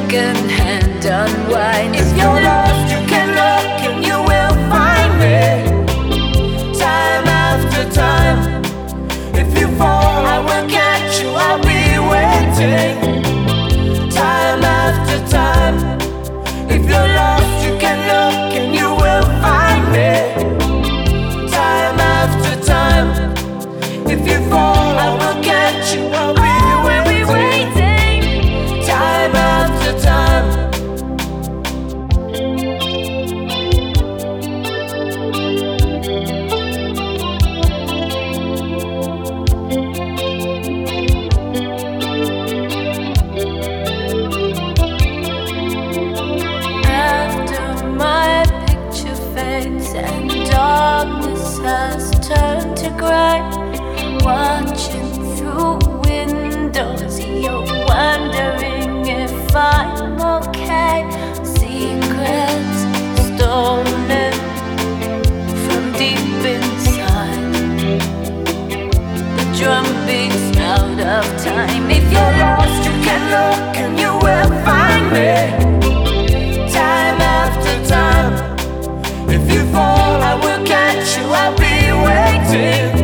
second-hand unwind. If you're lost, you can look and you will find me. Time after time. If you fall, I will catch you, I'll be waiting. Time after time. If you're lost, you can look and you will find me. Time after time. If you fall, I will catch you, I'll be waiting. Time after time. And darkness has turned to grey. Watching through windows, you're wondering if I'm okay. Secrets stolen from deep inside. The drum beats out of time. If you're lost, you can look and you will find me. Time after time. If you fall, I will catch you, I'll be waiting.